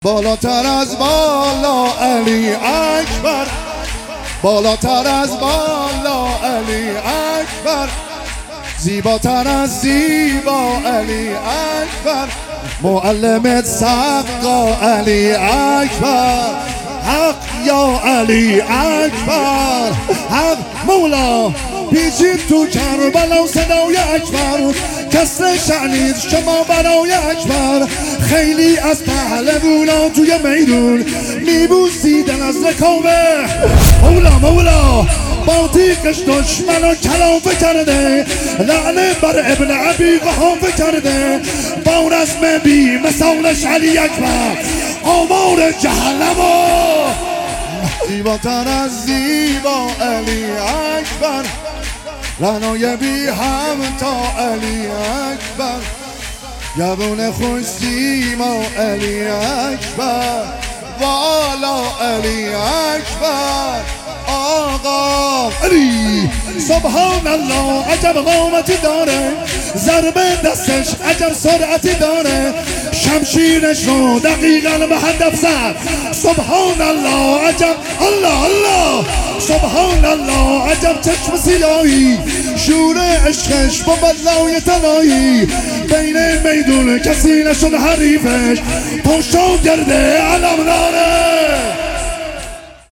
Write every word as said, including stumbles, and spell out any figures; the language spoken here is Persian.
بالاتر از بالا علی اکبر، بالاتر از بالا علی اکبر، زیباتر از زیبا علی اکبر، معلمت سقا علی اکبر، حق یا علی اکبر، حق مولا پیچید تو کربلا صدای اکبر، کسر شعنید شما برای اکبر، خیلی از پهلوونا توی میدون میبوسیدن از رکابه. مولا مولا با تیغش دشمنو کلافه کرده، لعنه بر ابن ابی قحافه کرده، با رسم بی مثالش علی اکبر آمار جهنمو. زیباتر از زیبا علی اکبر، رنای بی همتا علی اکبر، جوون خوش سیما علی اکبر، والا علی اکبر، آقا علی. سبحان الله عجب قامتی داره، ضربه دستش عجب سرعتی داره، شمشیرش رو دقیقاً به هدف زد. سبحان الله عجب، الله الله، سبحان الله عجب چشم سیاهی، شور عشقش با بلای تنایی، بین میدون کسی نشد حریفش، پشت و گرده علم داره.